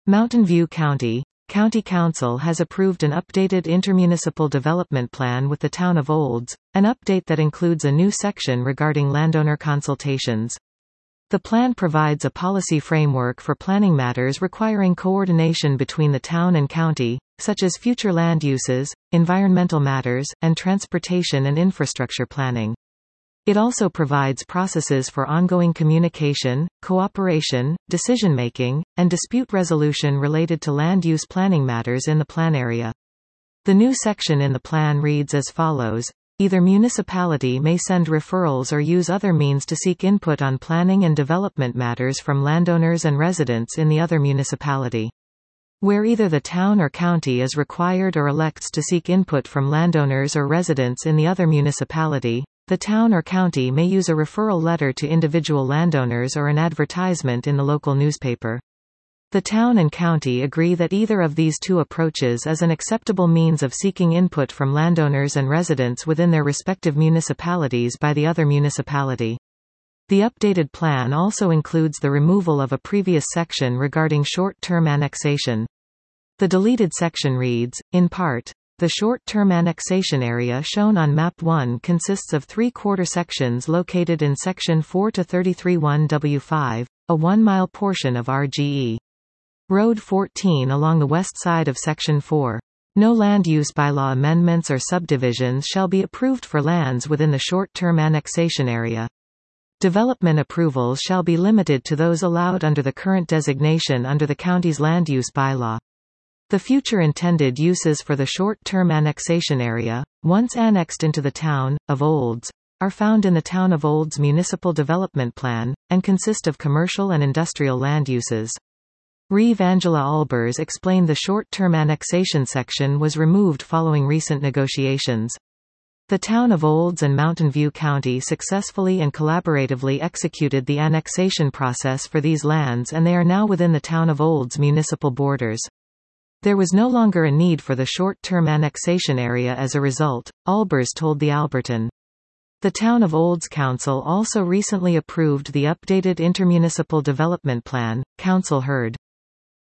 Mountain View County Council has approved an updated intermunicipal development plan with the Town of Olds, an update that includes a new section regarding landowner consultations. The plan provides a policy framework for planning matters requiring coordination between the town and county, such as future land uses, environmental matters, and transportation and infrastructure planning. It also provides processes for ongoing communication, cooperation, decision-making, and dispute resolution related to land use planning matters in the plan area. The new section in the plan reads as follows: either municipality may send referrals or use other means to seek input on planning and development matters from landowners and residents in the other municipality. Where either the town or county is required or elects to seek input from landowners or residents in the other municipality, the town or county may use a referral letter to individual landowners or an advertisement in the local newspaper. The town and county agree that either of these two approaches is an acceptable means of seeking input from landowners and residents within their respective municipalities by the other municipality. The updated plan also includes the removal of a previous section regarding short-term annexation. The deleted section reads, in part, the short-term annexation area shown on Map 1 consists of 3/4 sections located in Section 4 to 33-1W5, a 1-mile portion of RGE. Road 14 along the west side of Section 4. No land use bylaw amendments or subdivisions shall be approved for lands within the short-term annexation area. Development approvals shall be limited to those allowed under the current designation under the county's land use bylaw. The future intended uses for the short-term annexation area, once annexed into the Town of Olds, are found in the Town of Olds Municipal Development Plan, and consist of commercial and industrial land uses. Reeve Angela Albers explained the short-term annexation section was removed following recent negotiations. The Town of Olds and Mountain View County successfully and collaboratively executed the annexation process for these lands, and they are now within the Town of Olds municipal borders. There was no longer a need for the short-term annexation area as a result, Albers told the Alberton. The Town of Olds Council also recently approved the updated intermunicipal development plan. Council heard